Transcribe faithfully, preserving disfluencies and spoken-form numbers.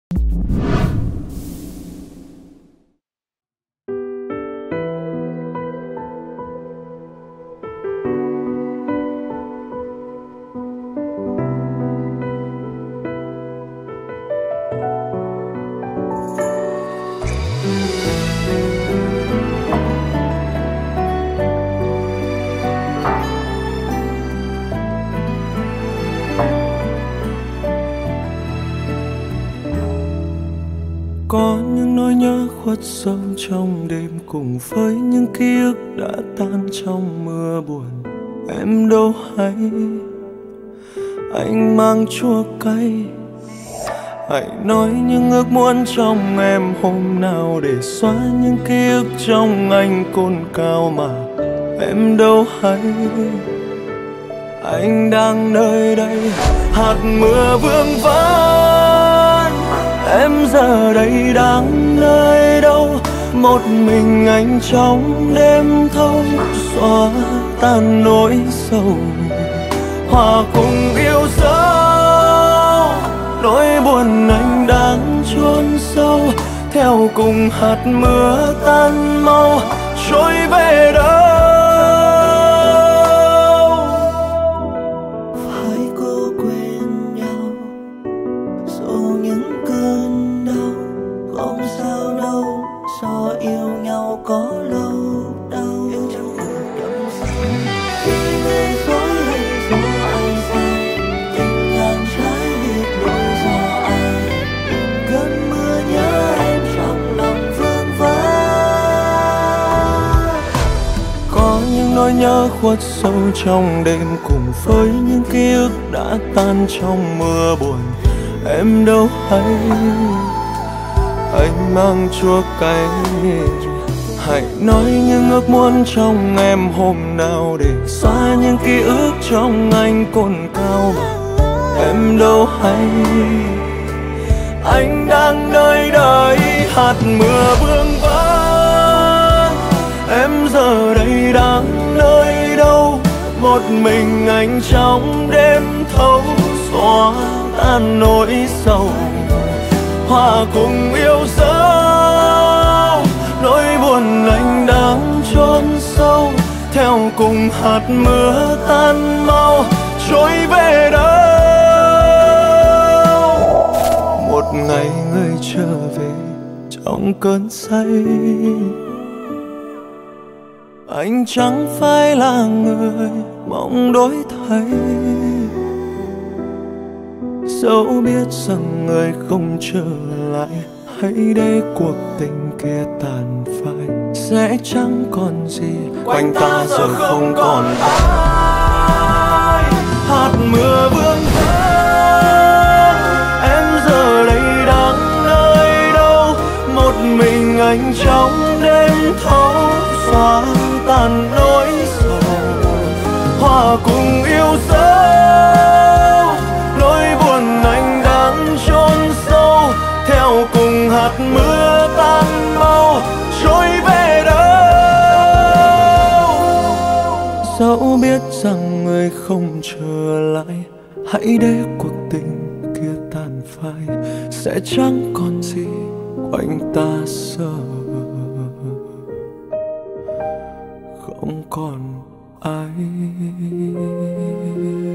Có những nỗi nhớ khuất sâu trong đêm, cùng với những ký ức đã tan trong mưa buồn. Em đâu hay anh mang chua cay, hãy nói những ước muốn trong em hôm nào để xóa những ký ức trong anh cồn cào mà em đâu hay. Anh đang nơi đây, hạt mưa vương vấn, em giờ đây đang nơi đâu? Một mình anh trong đêm thâu, xóa tan nỗi sầu, hòa cùng yêu dấu. Nỗi buồn anh đang chôn sâu, theo cùng hạt mưa tan mau, trôi về đâu? Phải cố quên nhau, dù những cơn đau không sao đâu, do yêu nhau có lâu đâu. Yêu chẳng được đậm sâu, vì người dối hay do ai sai, tình ngàn trái biệt lỗi do ai. Cơn mưa nhớ em trong lòng vương vấn. Có những nỗi nhớ khuất sâu trong đêm, cùng với những ký ức đã tan trong mưa buồn. Em đâu hay anh mang chua cay, hãy nói những ước muốn trong em hôm nào để xóa những ký ức trong anh cồn cào mà em đâu hay. Anh đang nơi đây, hạt mưa vương vấn, em giờ đây đang nơi đâu? Một mình anh trong đêm thâu, xóa tan nỗi sầu, hòa cùng yêu dấu. Nỗi buồn anh đang chôn sâu, theo cùng hạt mưa tan mau, trôi về đâu? Một ngày người trở về trong cơn say, anh chẳng phải là người mong đổi thay. Dẫu biết rằng người không trở lại, hãy để cuộc tình kia tàn phai, sẽ chẳng còn gì quanh ta giờ không còn ai. Hạt mưa vương vấn, em giờ đây đang nơi đâu? Một mình anh trong đêm thâu, xóa tan nỗi sầu, hòa cùng yêu dấu. Nỗi buồn anh đang chôn sâu, theo cùng hạt mưa tan mau, trôi về đâu? Dẫu biết rằng người không trở lại, hãy để cuộc tình kia tàn phai, sẽ chẳng còn gì quanh ta giờ không còn ai.